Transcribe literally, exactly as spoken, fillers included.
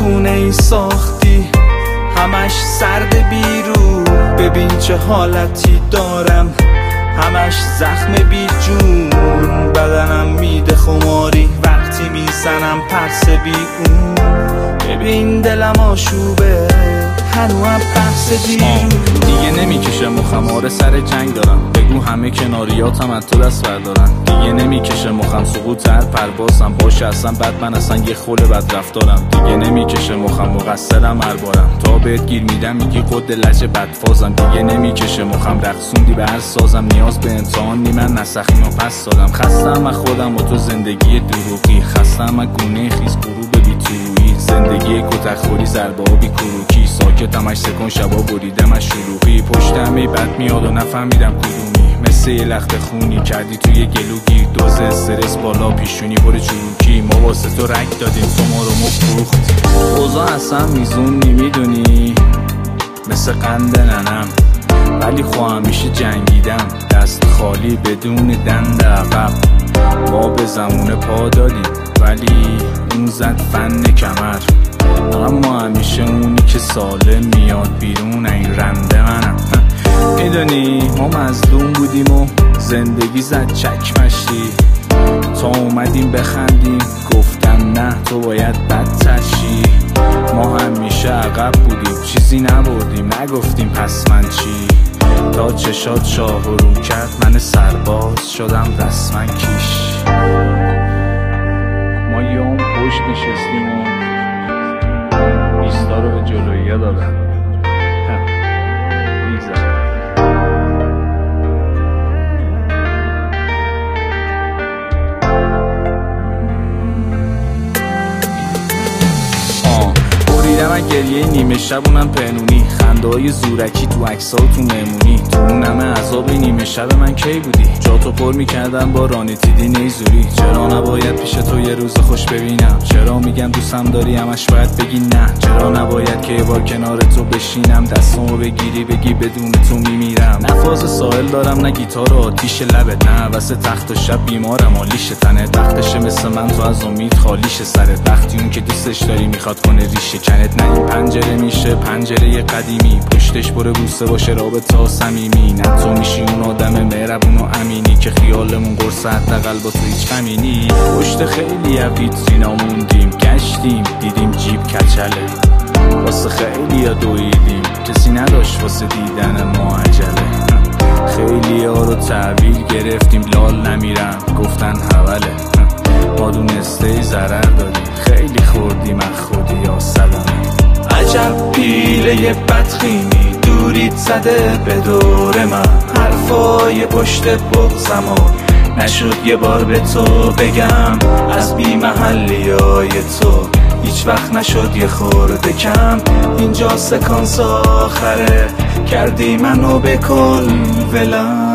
خونه ای ساختی همش سرد بیرون، ببین چه حالتی دارم همش زخم بی جون. بدنم میده خماری وقتی میزنم پرس بی اون، ببین دلم آشوبه هنوزم بحث دیرون. دیگه نمیکشه مخم، آره سر جنگ دارم، بگو همه کناریاتم از تو دست بردارن. دیگه نمیکشه مخم، سقوط هر پروازم باشه اصلا بد، من اصلا یه خوله بد رفتارم. دیگه نمیکشه مخم، مقصرم هر بارم، تا بهت گیر میدم میگی قد لجه بدفازم. دیگه نمیکشه مخم، رقصوندی به هر سازم، نیاز به امتحان نی من نسخیمو پس دادم. خستم از خودم و تو زندگی دروغی، خستم از گونه خیز غروب بی تویی، زندگی کتکخوری ضربه ها بی کروکی، ساکتم اش سکن شبا بریدم از شلوغی. پشت همه بد میاد و نفهمیدم کدومی، مثل یه لخت خونی کردی توی گلوگیر، دوز استرس بالا پیشونی پر چروکی. ما واسه تو رک دادیم تو ما رو مفروختی، اوضاع اصلا میزون نمیدونی مثل قند ننم، ولی خواهم همیشه جنگیدم دست خالی بدون دند عقب. ما به زمون پا دادیم ولی اون زد فن کمر، اما همیشه اونی که سالم میاد بیرون این رنده منم. میدونی ما مظلوم بودیم و زندگی زد چکمشتی، تا اومدیم بخندیم گفتم نه تو باید بدتر شی. ما همیشه عقب بودیم چیزی نبردیم نگفتیم پس من چی، تا چشات شاه رو کرد من سرباز شدم رسما کیش. ما یه اون پشت نشستیم و بیستا رو به جلویه دادم میگذارم. من گریه نیمه شب اونم پنونی، خنده های زورکی تو عکس‌ها و تو مهمونی، تو اون همه عذاب نیمه شب من کی بودی؟ جاتو پر میکردم با رانیتیدی نیزوری. چرا نباید پیش تو یه روز خوش ببینم؟ چرا میگم دوستم داری همش باید بگی نه؟ چرا نباید که یه بار کنار تو بشینم دستامو بگیری بگی بدون تو میمیرم؟ نه فاز ساحل دارم نه گیتار و آتیش لبت، نه واسه تخت و شب بیمارم آلیش تنت، وقتشه مثل من تو از امید خالیش سرت، وقتی اون که دوستش داری میخواد کنه ریشه کنت. نه این پنجره میشه پنجره قدیمی، پشتش پر بوسه باشه رابطه صمیمی، نه تو میشی اون آدم مهربون و امینی که خیالمون قرص حداقل با تو هیچ غمی نی. پشت خیلی از ویترینا موندیم گشتیم دیدیم جیب کچله، واسه خیلی ها دویدیم کسی نداشت واسه دیدن ما عجله. خیلی ها رو تحویل گرفتیم لال نمیرن گفتن حوله، ما دونسته ضرر داریم خیلی خوردیم از خودی ها صدمه. عجب پیله بدخیمی دورید زده به دور من، حرفای پشت بغزمو نشد یه بار به تو بگم، از بی محلی های تو هیچ وقت نشد یه خورده کم. اینجا سکانس آخره کردی منو به کل ولم.